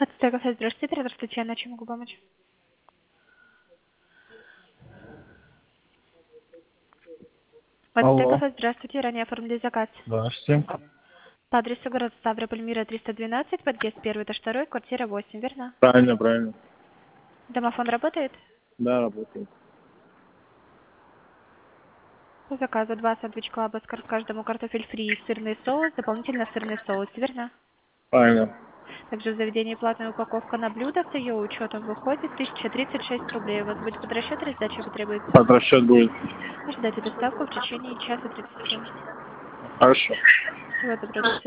Ацтека, здравствуйте, оператор Татьяна, чем могу помочь? Алло. Ацтека, здравствуйте, ранее оформили заказ. Здравствуйте. По адресу город Ставрополь, Мира 312, подъезд 1, этаж 2, квартира 8, верно? Правильно, правильно. Домофон работает? Да, работает. По заказу 2 сэндвич клаба, к каждому картофель фри и сырный соус, дополнительно сырный соус, верно? Правильно. Также в заведении платная упаковка на блюдо, с ее учетом выходит 1036 рублей. У вас будет под расчет или сдача потребуется? Под расчет будет. Ожидайте доставку в течение часа 30 минут. Хорошо. Всего доброго, до свидания.